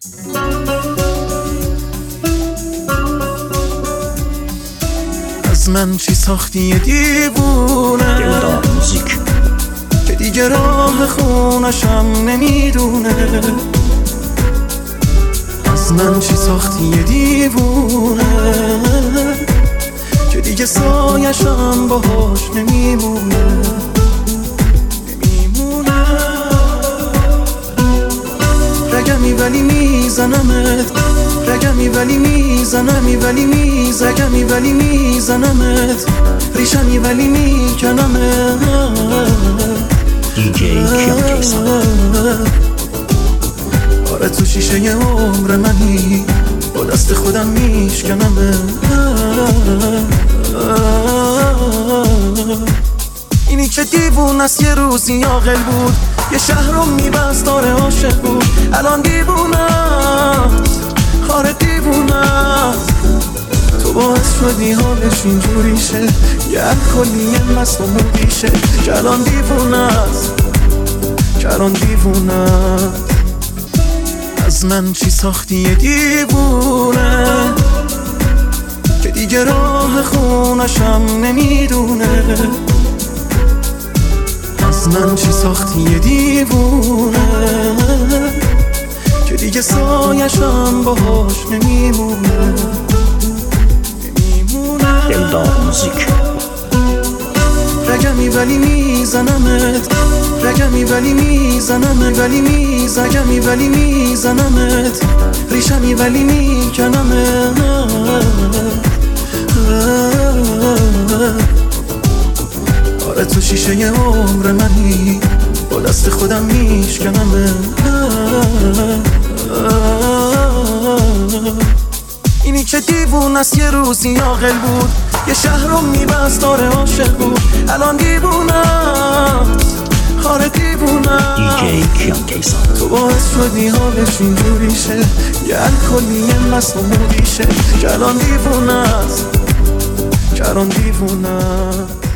از من چی ساختی یه دیوونه که دیگه راه خونشم نمیدونه. از من چی ساختی یه دیوونه که دیگه سایشم باهاش نمیمونه. رگمی ولی میزنمت، رگمی ولی میزنمی ولی رگمی ولی میزنمت، ریشمی ولی میکنمت. آره تو شیشه عمر منی، با دست خودم میشکنمت. اینی که دیوون است یه روزی عاقل بود، یه شهر رو میبست داره عاشق بود. الان دیوونه است، آره دیوونه است. تو باعث شدی حالش اینجوری شه، یه الکلی مست و مودیشه. که الان دیوونه است، که الان دیوونه است. از من چی ساختی یه دیوونه که دیگه راه خونشم نمیدونه. از من چی ساختی یه دیوونه که دیگه سایشم باهاش نمیمونه. دلدار موزیک. رگمی ولی میزنمت، رگمی ولی میزنمت ولی رگمی ولی میزنمت، ریشمی ولی میکنمت. آره تو شیشه عمر منی، با دست خودم میشکنمت. اینی که دیوون است یه روزی عاقل بود، یه شهر رو میبست داره عاشق بود. الان دیوونه است، آره دیوونه است. تو باعث شدی حالش اینجوری شه، یه الکلی مست و مودیشه. که الان دیوونه است، که الان دیوونه است.